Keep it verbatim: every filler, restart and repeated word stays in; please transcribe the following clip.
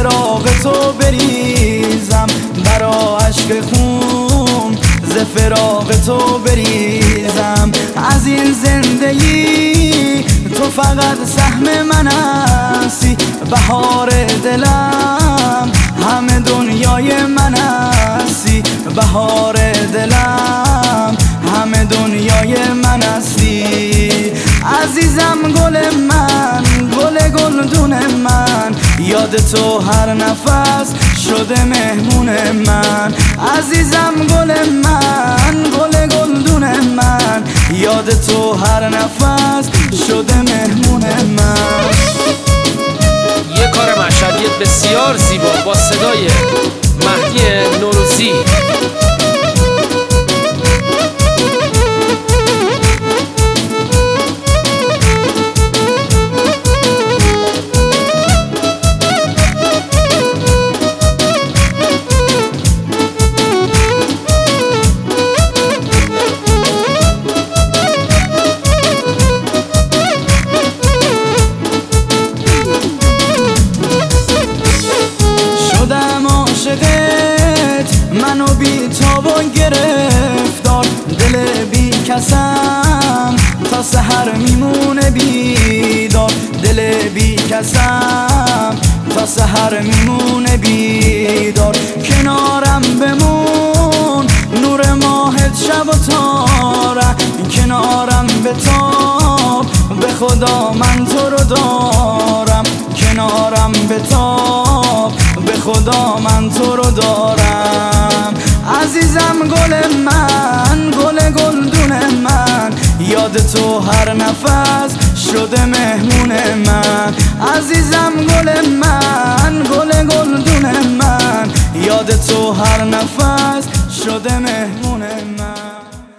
فراق تو بریزم، برا عشق خون ز فراق تو بریزم. از این زندگی تو فقط سهم من هستی، بهار دلم همه دنیای من هستی، بهار دلم همه دنیای من هستی. عزیزم گل من، گل گلدون من، یاد تو هر نفس شده مهمون من. عزیزم گل من، گل گلدون من، یاد تو هر نفس شده مهمون من. یه کار مشهدی بسیار زیبا با صدای مهدی نوروزی. منو بی تاب و گرفتار، دل بی کسم تا سحر میمونه بیدار، دل بی کسم تا سحر میمونه بیدار. کنارم بمون نور ماهت شب و تاره، کنارم بتاب به خدا من تو رو دارم، کنارم بتاب به خدا من تو رو دارم. عزیزم گل من، گل گلدون من، یاد تو هر نفس شده مهمون من. عزیزم گل من، گل گلدون من، یاد تو هر نفس شده مهمون من.